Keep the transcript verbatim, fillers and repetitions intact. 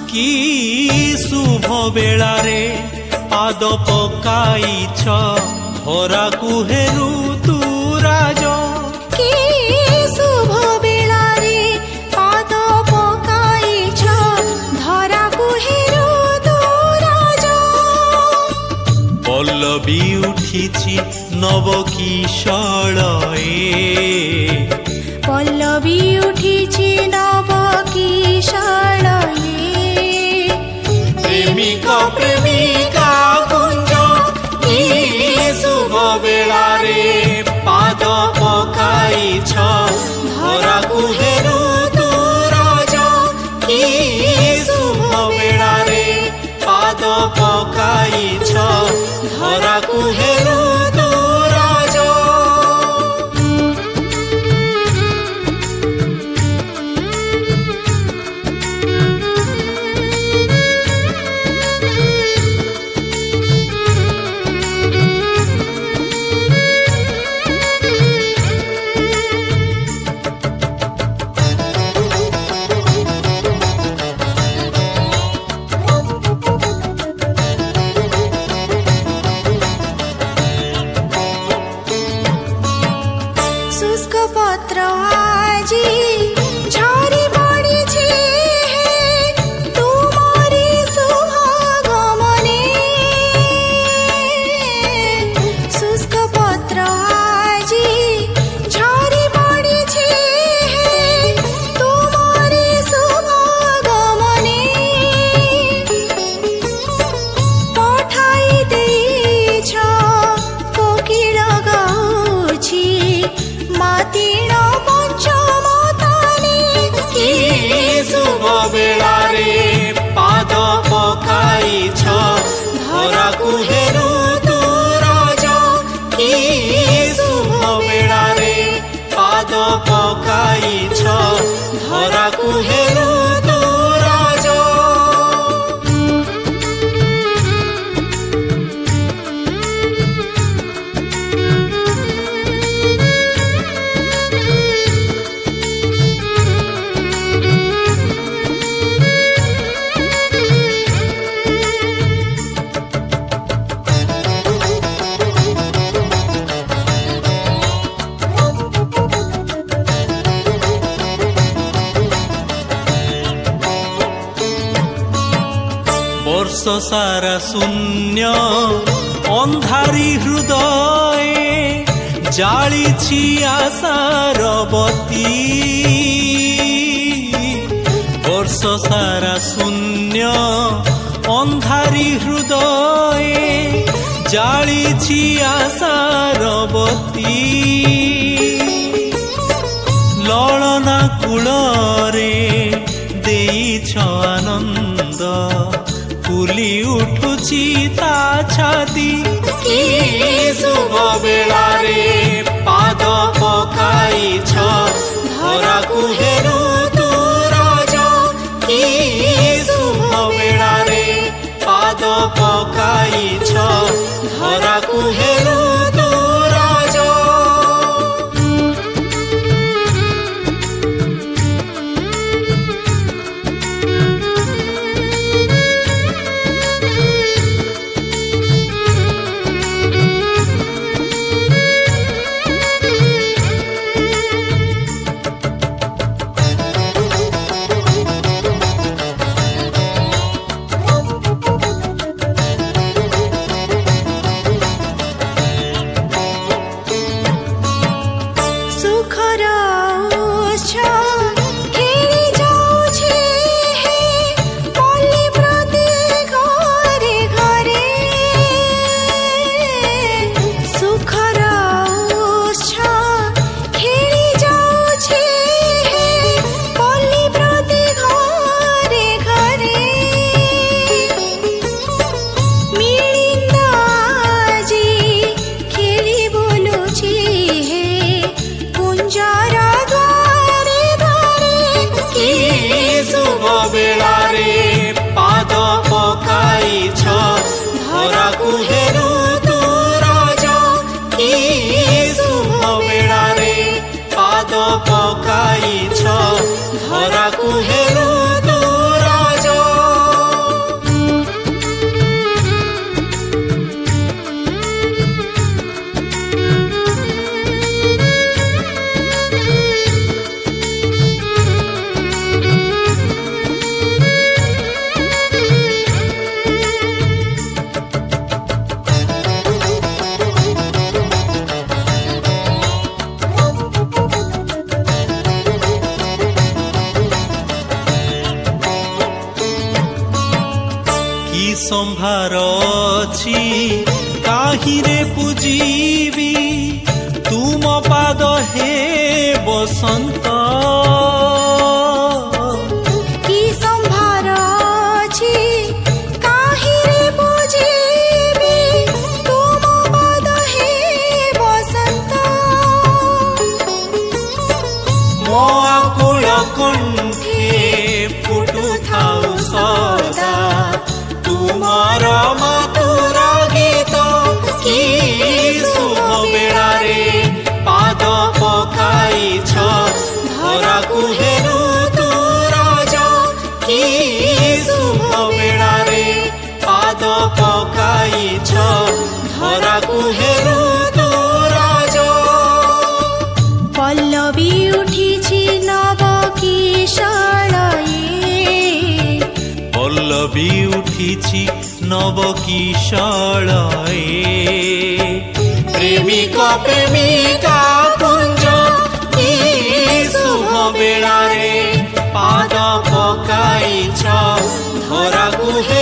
कि शुभ बेला रे पाद पकाइछ धरा कुहे ऋतु राज कि शुभ बेला रे पाद पकाइछ धरा कुहे ऋतु राज पल्लवी उठिछि नव किशोरए पल्लवी उठिछि नव किशोरए प्रेमिका प्रेमिका कुंज कि शुभ बेला रे पाद पकाइछ धरा कुहे ऋतु राज कि शुभ बेला रे पाद पकाइछ धरा कुहे ऋतु राज शुष्क पत्र आजी झरी पड़िछि तुमरी शुभागमने शुष्क पत्र आजी झरी पड़िछि तुमरी शुभागमने पठाई देइछ कोकिल गाउछि मातीर पंचम ताने कि शुभ बेला रे पाद पकाइछ धरा कुहे ऋतु राज कि शुभ बेला रे पाद पकाइछ धरा कुहे ऋतु राज वर्ष सारा शून्य अंधारी हृदय जालिछि आशार बती वर्ष सारा शून्य अंधारी हृदय जालिछि आशार बती ललना कूलरे देइछ आनंद फुली उठुछि ता छाती कि शुभ बेला रे पाद पकाइछ धरा कुहे ऋतु राज कि शुभ बेला रे पाद पकाइछ धरा कुहे ऋतु राज संभार अछि काहिरे पूजीबी तुम पाद हे बसंत की संभार अछि काहिरे पूजीबी तुम पाद हे बसंत मो आकुल कंठे फुटु थाउ सदा तुमर मधुर गीत की शुभ बेलारे पाद पकाइछ धरा कुहेरु तू राजा की शुभ बेलारे पाद पकाइछ धरा कुहेरु तू राजा पल्लवी उठिछि नव किशोरये पल्लवी उठिछि नव किशोरये प्रेमिक प्रेमिका कुंज की शुभ बेलारे पाद पकाइछ धरा कुहे